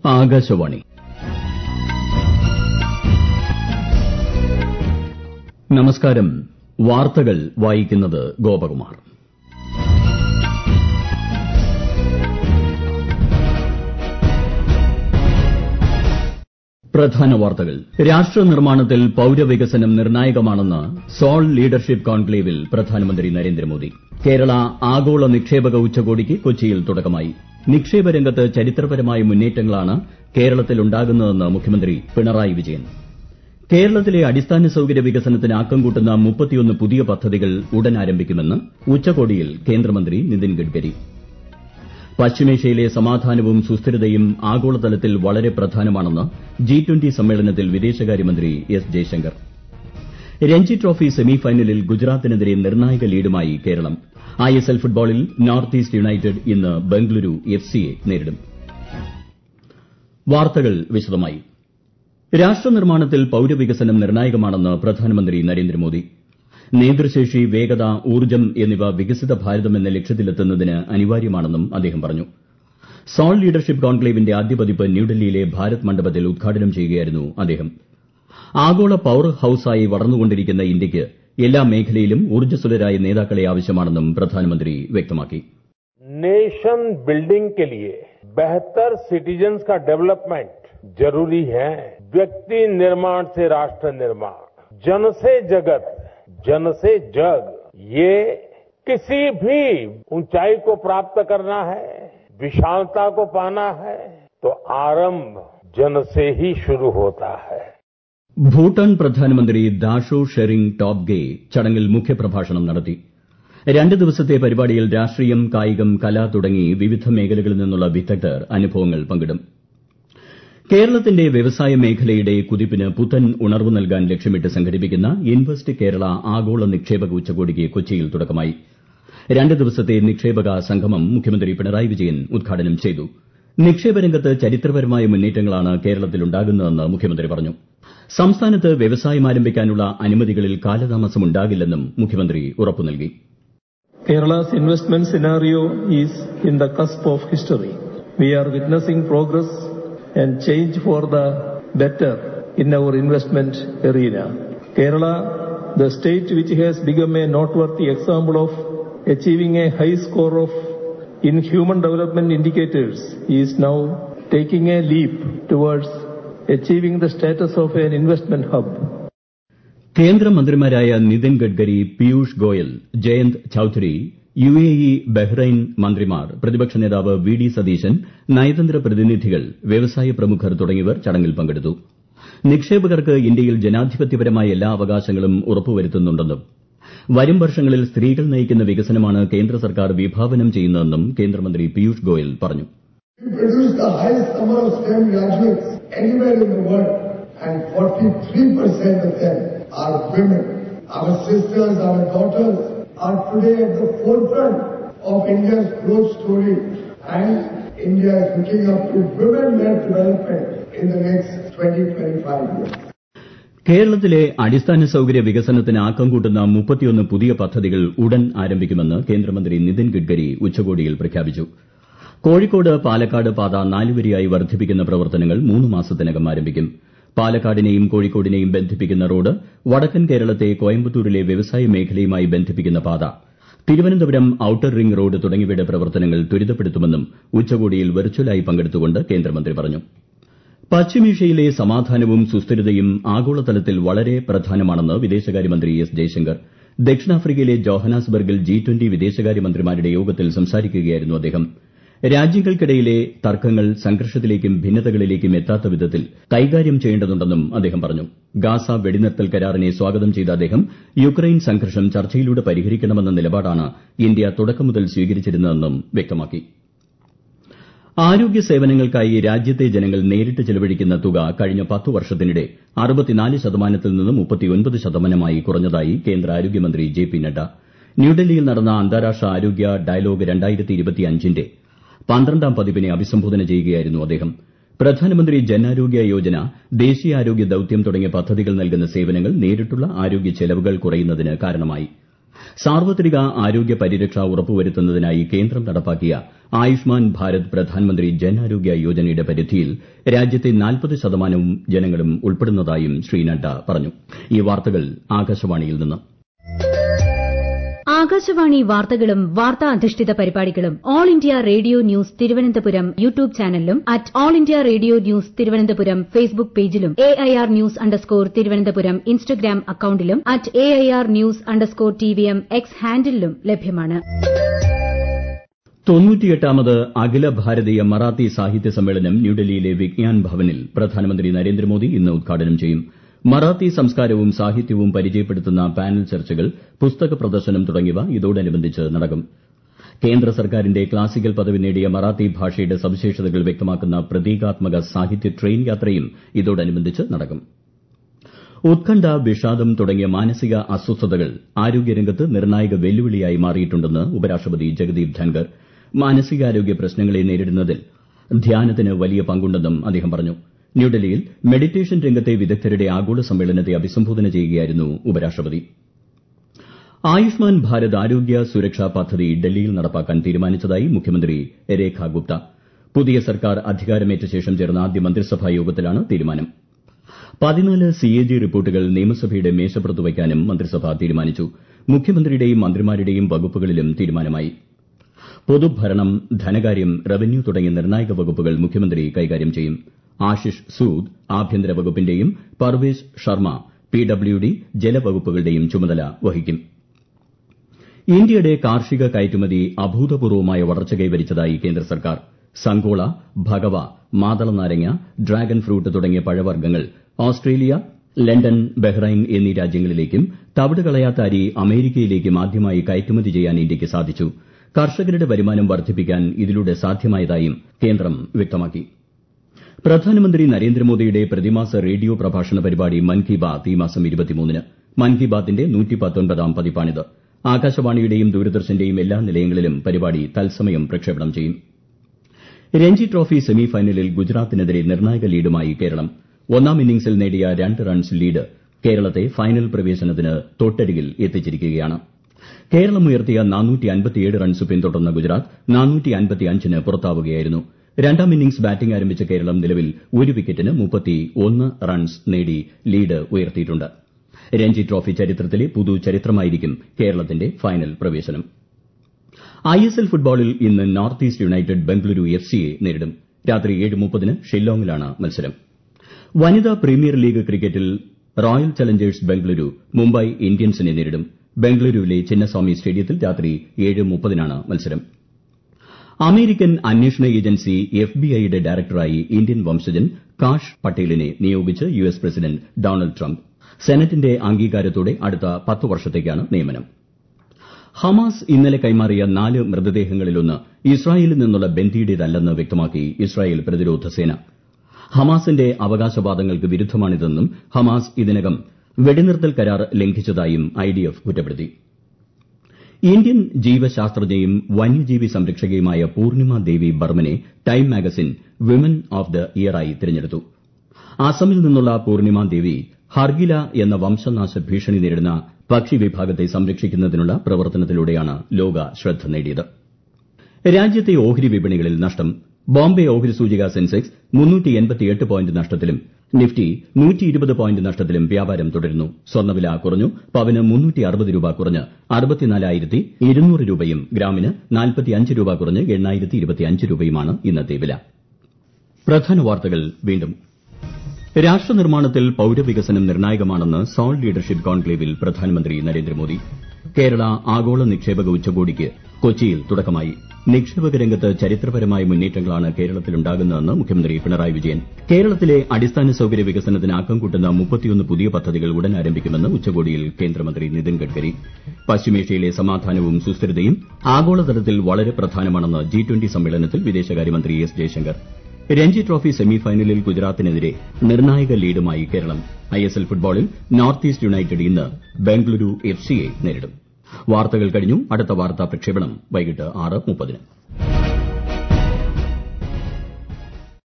ആകാശവാണി. നമസ്കാരം. വാർത്തകൾ വായിക്കുന്നത് ഗോപകുമാർ. പ്രധാന വാർത്തകൾ. രാഷ്ട്രനിർമ്മാണത്തിൽ പൌരവികസനം നിർണായകമാണെന്ന് സോൾ ലീഡർഷിപ്പ് കോൺക്ലേവിൽ പ്രധാനമന്ത്രി നരേന്ദ്രമോദി. കേരള ആഗോള നിക്ഷേപക ഉച്ചകോടിക്ക് കൊച്ചിയിൽ തുടക്കമായി. നിക്ഷേപ രംഗത്ത് ചരിത്രപരമായ മുന്നേറ്റങ്ങളാണ് കേരളത്തിൽ ഉണ്ടാകുന്നതെന്ന് മുഖ്യമന്ത്രി പിണറായി വിജയൻ. കേരളത്തിലെ അടിസ്ഥാന സൌകര്യ വികസനത്തിന് ആക്കം കൂട്ടുന്ന 31 പുതിയ പദ്ധതികൾ ഉടൻ ആരംഭിക്കുമെന്ന് ഉച്ചകോടിയിൽ കേന്ദ്രമന്ത്രി നിതിൻ ഗഡ്കരി. പശ്ചിമേഷ്യയിലെ സമാധാനവും സുസ്ഥിരതയും ആഗോളതലത്തിൽ വളരെ പ്രധാനമാണെന്ന് G20 സമ്മേളനത്തിൽ വിദേശകാര്യമന്ത്രി S Jaishankar. Ranji trophy semi ഫൈനലിൽ ഗുജറാത്തിനെതിരെ നിർണായക ലീഡുമായി കേരളം. ISL ഫുട്ബോളിൽ നോർത്ത് ഈസ്റ്റ് യുണൈറ്റഡ് ഇന്ന് ബംഗളൂരു FCയെ നേരിടും. വാർത്തകൾ വിശദമായി. രാഷ്ട്രനിർമ്മാണത്തിൽ പൌരവികസനം നിർണായകമാണെന്ന് പ്രധാനമന്ത്രി നരേന്ദ്രമോദി. നേതൃശേഷി, വേഗത, ഊർജ്ജം എന്നിവ വികസിത ഭാരതം എന്ന ലക്ഷ്യത്തിലെത്തുന്നതിന് അനിവാര്യമാണെന്നും അദ്ദേഹം പറഞ്ഞു. സോൾ ലീഡർഷിപ്പ് കോൺക്ലേവിന്റെ ആദ്യ പതിപ്പ് ന്യൂഡൽഹിയിലെ ഭാരത് മണ്ഡപത്തിൽ ഉദ്ഘാടനം ചെയ്യുകയായിരുന്നു അദ്ദേഹം. ആഗോള പവർ ഹൌസായി വളർന്നുകൊണ്ടിരിക്കുന്ന ഇന്ത്യയ്ക്ക് എല്ലാ മേഖലയിലും ഊർജ്ജസ്വലരായ നേതാക്കളെ ആവശ്യമാണെന്നും പ്രധാനമന്ത്രി വ്യക്തമാക്കി. नेशन बिल्डिंग के लिए बेहतर सिटीजन्स का डेवलपमेंट जरूरी है. व्यक्ति निर्माण से राष्ट्र निर्माण, जन से जगत, जन से जग. ये किसी भी ऊंचाई को प्राप्त करना है, विशालता को पाना है, तो आरंभ जन से ही शुरू होता है. ഭൂട്ടാൻ പ്രധാനമന്ത്രി ദാഷോ ഷെറിംഗ് ടോബ്ഗെ ചടങ്ങിൽ മുഖ്യപ്രഭാഷണം നടത്തി. 2 ദിവസത്തെ പരിപാടിയിൽ രാഷ്ട്രീയം, കായികം, കല തുടങ്ങി വിവിധ മേഖലകളിൽ നിന്നുള്ള വിദഗ്ധർ അനുഭവങ്ങൾ പങ്കിടും. കേരളത്തിന്റെ വ്യവസായ മേഖലയുടെ കുതിപ്പിന് പുത്തൻ ഉണർവ് നൽകാൻ ലക്ഷ്യമിട്ട് സംഘടിപ്പിക്കുന്ന ഇൻവെസ്റ്റ് കേരള ആഗോള നിക്ഷേപക ഉച്ചകോടിക്ക് കൊച്ചിയിൽ തുടക്കമായി. 2 ദിവസത്തെ നിക്ഷേപക സംഗമം മുഖ്യമന്ത്രി പിണറായി വിജയൻ ഉദ്ഘാടനം ചെയ്തു. നിക്ഷേപ രംഗത്ത് ചരിത്രപരമായ മുന്നേറ്റങ്ങളാണ് കേരളത്തിലുണ്ടാകുന്നതെന്ന് മുഖ്യമന്ത്രി പറഞ്ഞു. സംസ്ഥാനത്ത് വ്യവസായം ആരംഭിക്കാനുള്ള അനുമതികളിൽ കാലതാമസമുണ്ടാകില്ലെന്നും മുഖ്യമന്ത്രി ഉറപ്പു നൽകി. Kerala's investment scenario is in the cusp of history. We are witnessing progress and change for the better in our investment arena. Kerala, the state which has become a noteworthy example of achieving a high score in human development indicators, is now taking a leap towards achieving the status of an investment hub. കേന്ദ്രമന്ത്രിമാരായ Nitin Gadkari, Piyush Goyal, Jayant Chaudhary, UAE, Bahrain മന്ത്രിമാർ, പ്രതിപക്ഷ നേതാവ് VD Satheesan, നയതന്ത്ര പ്രതിനിധികൾ, വ്യവസായ പ്രമുഖർ തുടങ്ങിയവർ ചടങ്ങിൽ പങ്കെടുത്തു. നിക്ഷേപകർക്ക് ഇന്ത്യയിൽ ജനാധിപത്യപരമായ എല്ലാ അവകാശങ്ങളും ഉറപ്പുവരുത്തുന്നുണ്ടെന്നും വരും വർഷങ്ങളിൽ സ്ത്രീകൾ നയിക്കുന്ന വികസനമാണ് കേന്ദ്ര സർക്കാർ വിഭാവനം ചെയ്യുന്നതെന്നും കേന്ദ്രമന്ത്രി പീയൂഷ് ഗോയൽ പറഞ്ഞു. And 43% of them are women. Our sisters, our daughters are today at the forefront of India's growth story, and India is looking up to women-led development in the next 20-25 years. കേരളത്തിലെ അടിസ്ഥാന സൌകര്യ വികസനത്തിന് ആക്കം കൂട്ടുന്ന 31 പുതിയ പദ്ധതികൾ ഉടൻ ആരംഭിക്കുമെന്ന് കേന്ദ്രമന്ത്രി നിതിൻ ഗഡ്കരി ഉച്ചകോടിയിൽ പ്രഖ്യാപിച്ചു. കോഴിക്കോട് പാലക്കാട് പാത 4 വരിയായി വർദ്ധിപ്പിക്കുന്ന പ്രവർത്തനങ്ങൾ 3 മാസത്തിനകം ആരംഭിക്കും. പാലക്കാടിനെയും കോഴിക്കോടിനെയും ബന്ധിപ്പിക്കുന്ന റോഡ്, വടക്കൻ കേരളത്തെ കോയമ്പത്തൂരിലെ വ്യവസായ മേഖലയുമായി ബന്ധിപ്പിക്കുന്ന പാത, തിരുവനന്തപുരം ഔട്ടർ റിംഗ് റോഡ് തുടങ്ങിയവയുടെ പ്രവർത്തനങ്ങൾ ത്വരിതപ്പെടുത്തുമെന്നും ഉച്ചകോടിയിൽ വെർച്വലായി പങ്കെടുത്തുകൊണ്ട് കേന്ദ്രമന്ത്രി പറഞ്ഞു. പശ്ചിമേഷ്യയിലെ സമാധാനവും സുസ്ഥിരതയും ആഗോളതലത്തിൽ വളരെ പ്രധാനമാണെന്ന് വിദേശകാര്യമന്ത്രി എസ് ജയശങ്കർ. ദക്ഷിണാഫ്രിക്കയിലെ ജോഹന്നാസ്ബർഗിൽ G20 വിദേശകാര്യമന്ത്രിമാരുടെ യോഗത്തിൽ സംസാരിക്കുകയായിരുന്നു അദ്ദേഹം. രാജ്യങ്ങൾക്കിടയിലെ തർക്കങ്ങൾ സംഘർഷത്തിലേക്കും ഭിന്നതകളിലേക്കും എത്താത്ത വിധത്തിൽ കൈകാര്യം ചെയ്യേണ്ടതുണ്ടെന്നും അദ്ദേഹം പറഞ്ഞു. ഗാസ വെടിനിർത്തൽ കരാറിനെ സ്വാഗതം ചെയ്ത അദ്ദേഹം യുക്രൈൻ സംഘർഷം ചർച്ചയിലൂടെ പരിഹരിക്കണമെന്ന നിലപാടാണ് ഇന്ത്യ തുടക്കം മുതൽ സ്വീകരിച്ചിരുന്നതെന്നും വ്യക്തമാക്കി. ആരോഗ്യ സേവനങ്ങൾക്കായി രാജ്യത്തെ ജനങ്ങൾ നേരിട്ട് ചെലവഴിക്കുന്ന തുക കഴിഞ്ഞ 10 വർഷത്തിനിടെ 64% നിന്ന് 39% കുറഞ്ഞതായി കേന്ദ്ര ആരോഗ്യമന്ത്രി JP നഡ്ഡ. ന്യൂഡൽഹിയിൽ നടന്ന അന്താരാഷ്ട്ര ആരോഗ്യ ഡയലോഗ് 2025ന്റെ 12ാം പതിപ്പിനെ അഭിസംബോധന ചെയ്യുകയായിരുന്നു അദ്ദേഹം. പ്രധാനമന്ത്രി ജൻ ആരോഗ്യ യോജന, ദേശീയ ആരോഗ്യ ദൌത്യം തുടങ്ങിയ പദ്ധതികൾ നൽകുന്ന സേവനങ്ങൾ നേരിട്ടുള്ള ആരോഗ്യ ചെലവുകൾ കുറയുന്നതിന് കാരണമായി. സാർവത്രിക ആരോഗ്യ പരിരക്ഷ ഉറപ്പുവരുത്തുന്നതിനായി കേന്ദ്രം നടപ്പാക്കിയ ആയുഷ്മാൻ ഭാരത് പ്രധാനമന്ത്രി ജൻ ആരോഗ്യ യോജനയുടെ പരിധിയിൽ രാജ്യത്തെ 40% ജനങ്ങളും ഉൾപ്പെടുന്നതായും ശ്രീ നഡ്ഡ പറഞ്ഞു. ഈ വാർത്തകൾ ആകാശവാണിയിൽ നിന്ന്. ആകാശവാണി വാർത്തകളും വാർത്താ അധിഷ്ഠിത പരിപാടികളും all India radio news Thiruvananthapuram YouTube ചാനലിലും at all India radio news Thiruvananthapuram Facebook പേജിലും AIR ന്യൂസ് _ ഇൻസ്റ്റഗ്രാം അക്കൌണ്ടിലും at AIR news _ TVM X ഹാൻഡിലും ലഭ്യമാണ്. 98ാമത് അഖില ഭാരതീയ മറാത്തി സാഹിത്യ സമ്മേളനം ന്യൂഡൽഹിയിലെ വിജ്ഞാൻ ഭവനിൽ പ്രധാനമന്ത്രി നരേന്ദ്രമോദി ഇന്ന് ഉദ്ഘാടനം ചെയ്യും. മറാത്തി സംസ്കാരവും സാഹിത്യവും പരിചയപ്പെടുത്തുന്ന പാനൽ ചർച്ചകൾ, പുസ്തക പ്രദർശനം തുടങ്ങിയവ ഇതോടനുബന്ധിച്ച് നടക്കും. കേന്ദ്ര സർക്കാരിന്റെ ക്ലാസിക്കൽ പദവി നേടിയ മറാത്തി ഭാഷയുടെ സവിശേഷതകൾ വ്യക്തമാക്കുന്ന പ്രതീകാത്മക സാഹിത്യ ട്രെയിൻ യാത്രയും ഇതോടനുബന്ധിച്ച് നടക്കും. ഉത്കണ്ഠ, വിഷാദം തുടങ്ങിയ മാനസിക അസ്വസ്ഥതകൾ ആരോഗ്യരംഗത്ത് നിർണായക വെല്ലുവിളിയായി മാറിയിട്ടുണ്ടെന്ന് ഉപരാഷ്ട്രപതി ജഗദീപ് ധൻകർ. മാനസികാരോഗ്യ പ്രശ്നങ്ങളെ നേരിടുന്നതിൽ ധ്യാനത്തിന് വലിയ പങ്കുണ്ടെന്നും അദ്ദേഹം പറഞ്ഞു. ന്യൂഡൽഹിയിൽ മെഡിറ്റേഷൻ രംഗത്തെ വിദഗ്ധരുടെ ആഗോള സമ്മേളനത്തെ അഭിസംബോധന ചെയ്യുകയായിരുന്നു ഉപരാഷ്ട്രപതി. ആയുഷ്മാൻ ഭാരത് ആരോഗ്യ സുരക്ഷാ പദ്ധതി ഡൽഹിയിൽ നടപ്പാക്കാൻ തീരുമാനിച്ചതായി മുഖ്യമന്ത്രി രേഖ ഗുപ്ത. പുതിയ സർക്കാർ അധികാരമേറ്റ ശേഷം ചേർന്ന ആദ്യ മന്ത്രിസഭാ യോഗത്തിലാണ് തീരുമാനം. 14 CAG റിപ്പോർട്ടുകൾ നിയമസഭയുടെ മേശപ്പുറത്ത് വയ്ക്കാനും മന്ത്രിസഭ തീരുമാനിച്ചു. മുഖ്യമന്ത്രിയുടെയും മന്ത്രിമാരുടെയും വകുപ്പുകളിലും തീരുമാനമായി. പൊതുഭരണം, ധനകാര്യം, റവന്യൂ തുടങ്ങിയ നിർണായക വകുപ്പുകൾ മുഖ്യമന്ത്രി കൈകാര്യം ചെയ്യും. ആശിഷ് സൂദ് ആഭ്യന്തര വകുപ്പിന്റെയും പർവേശ് ശർമ്മ PWD ജലവകുപ്പുകളുടെയും ചുമതല വഹിക്കും. ഇന്ത്യയുടെ കാർഷിക കയറ്റുമതി അഭൂതപൂർവമായ വളർച്ച കൈവരിച്ചതായി കേന്ദ്ര സർക്കാർ. സങ്കോള, ഭഗവ, മാതളനാരങ്ങ, ഡ്രാഗൺ ഫ്രൂട്ട് തുടങ്ങിയ പഴവർഗ്ഗങ്ങൾ ഓസ്ട്രേലിയ, ലണ്ടൻ, ബഹ്റൈൻ എന്നീ രാജ്യങ്ങളിലേക്കും തവിട് കളയാത്ത അരി അമേരിക്കയിലേക്കും ആദ്യമായി കയറ്റുമതി ചെയ്യാൻ ഇന്ത്യയ്ക്ക് സാധിച്ചു. കർഷകരുടെ വരുമാനം വർദ്ധിപ്പിക്കാൻ ഇതിലൂടെ സാധ്യമായതായും കേന്ദ്രം വ്യക്തമാക്കി. പ്രധാനമന്ത്രി നരേന്ദ്രമോദിയുടെ പ്രതിമാസ റേഡിയോ പ്രഭാഷണ പരിപാടി മൻ കി ബാത് ഈ മാസം 23-ന്. മൻ കി ബാത്തിന്റെ 119ാം പതിപ്പാണിത്. ആകാശവാണിയുടെയും ദൂരദർശന്റെയും എല്ലാ നിലയങ്ങളിലും പരിപാടി തത്സമയം പ്രക്ഷേപണം ചെയ്യും. രഞ്ജി ട്രോഫി സെമി ഫൈനലിൽ ഗുജറാത്തിനെതിരെ നിർണായക ലീഡുമായി കേരളം. ഒന്നാം ഇന്നിംഗ്സിൽ നേടിയ 2 റൺസ് ലീഡ് കേരളത്തെ ഫൈനൽ പ്രവേശനത്തിന് തൊട്ടരികിൽ എത്തിച്ചിരിക്കുകയാണ്. കേരളം ഉയർത്തിയ 457 റൺസ് പിന്തുടർന്ന ഗുജറാത്ത് 455-ന് പുറത്താവുകയായിരുന്നു. രണ്ടാം ഇന്നിംഗ്സ് ബാറ്റിംഗ് ആരംഭിച്ച കേരളം നിലവിൽ 1 വിക്കറ്റിന് 31 റൺസ് നേടി ലീഡ് ഉയർത്തിയിട്ടുണ്ട്. രഞ്ജി ട്രോഫി ചരിത്രത്തിലെ പുതുചരിത്രമായിരിക്കും കേരളത്തിന്റെ ഫൈനൽ പ്രവേശനം. ISL ഫുട്ബോളിൽ ഇന്ന് നോർത്ത് ഈസ്റ്റ് യുണൈറ്റഡ് ബംഗളൂരു FCയെ നേരിടും. രാത്രി 7:30-ന് ഷില്ലോങ്ങിലാണ് മത്സരം. വനിതാ പ്രീമിയർ ലീഗ് ക്രിക്കറ്റിൽ റോയൽ ചലഞ്ചേഴ്സ് ബംഗളൂരു മുംബൈ ഇന്ത്യൻസിനെ നേരിടും. ബംഗളൂരുവിലെ ചിന്നസ്വാമി സ്റ്റേഡിയത്തിൽ രാത്രി 7:30-നാണ് മത്സരം. അമേരിക്കൻ അന്വേഷണ ഏജൻസി FBIയുടെ ഡയറക്ടറായി ഇന്ത്യൻ വംശജൻ കാഷ് പട്ടേലിനെ നിയോഗിച്ച് US പ്രസിഡന്റ് ഡൊണാൾഡ് ട്രംപ്. സെനറ്റിന്റെ അംഗീകാരത്തോടെ അടുത്ത 10 വർഷത്തേക്കാണ് നിയമനം. ഹമാസ് ഇന്നലെ കൈമാറിയ 4 മൃതദേഹങ്ങളിലൊന്ന് ഇസ്രായേലിൽ നിന്നുള്ള ബന്ദിയുടേതല്ലെന്ന് വ്യക്തമാക്കി ഇസ്രായേൽ പ്രതിരോധ സേന. ഹമാസിന്റെ അവകാശവാദങ്ങൾക്ക് വിരുദ്ധമാണിതെന്നും ഹമാസ് ഇതിനകം വെടിനിർത്തൽ കരാർ ലംഘിച്ചതായും IDF കുറ്റപ്പെടുത്തി. ഇന്ത്യൻ ജീവശാസ്ത്രജ്ഞയും വന്യജീവി സംരക്ഷകയുമായ പൂർണിമ ദേവി ബർമനെ time magazine women of the ഇയറായി തിരഞ്ഞെടുത്തു. അസമിൽ നിന്നുള്ള പൂർണിമ ദേവി ഹർഗില എന്ന വംശനാശ ഭീഷണി നേരിടുന്ന പക്ഷി വിഭാഗത്തെ സംരക്ഷിക്കുന്നതിനുള്ള പ്രവർത്തനത്തിലൂടെയാണ് ലോക ശ്രദ്ധ നേടിയത്. രാജ്യത്തെ ഓഹരി വിപണികളിൽ നഷ്ടം. ബോംബെ ഓഹരി സൂചിക സെൻസെക്സ് 388 പോയിന്റ് നഷ്ടത്തിലും നിഫ്റ്റി 120 പോയിന്റ് നഷ്ടത്തിലും വ്യാപാരം തുടരുന്നു. സ്വർണ്ണവില കുറഞ്ഞു. പവന് 360 രൂപ കുറഞ്ഞ് 64,200 രൂപയും ഗ്രാമിന് 45 രൂപ കുറഞ്ഞ് 8,025 രൂപയുമാണ് ഇന്നത്തെ വില. പ്രധാന വാർത്തകൾ വീണ്ടും. രാഷ്ട്രനിർമ്മാണത്തിൽ പൌരവികസനം നിർണായകമാണെന്ന് സോൾ ലീഡർഷിപ്പ് കോൺക്ലേവിൽ പ്രധാനമന്ത്രി നരേന്ദ്രമോദി. കേരള ആഗോള നിക്ഷേപക ഉച്ചകോടിക്ക് കൊച്ചിയിൽ തുടക്കമായി. നിക്ഷേപക രംഗത്ത് ചരിത്രപരമായ മുന്നേറ്റങ്ങളാണ് കേരളത്തിലുണ്ടാകുന്നതെന്ന് മുഖ്യമന്ത്രി പിണറായി വിജയൻ. കേരളത്തിലെ അടിസ്ഥാന സൌകര്യ വികസനത്തിന് ആക്കം കൂട്ടുന്ന 31 പുതിയ പദ്ധതികൾ ഉടൻ ആരംഭിക്കുമെന്ന് ഉച്ചകോടിയിൽ കേന്ദ്രമന്ത്രി നിതിൻ ഗഡ്കരി. പശ്ചിമേഷ്യയിലെ സമാധാനവും സുസ്ഥിരതയും ആഗോളതലത്തിൽ വളരെ പ്രധാനമാണെന്ന് G20 സമ്മേളനത്തിൽ വിദേശകാര്യമന്ത്രി S Jaishankar. Ranji trophy semi ഫൈനലിൽ ഗുജറാത്തിനെതിരെ നിർണായക ലീഡുമായി കേരളം. ISL ഫുട്ബോളിൽ നോർത്ത് ഈസ്റ്റ് യുണൈറ്റഡ് ഇന്ന് ബംഗളൂരു FCയെ നേരിടും. വാർത്തകൾ കഴിഞ്ഞു. അടുത്ത വാർത്താ പ്രക്ഷേപണം വൈകിട്ട് 6:30-ന്.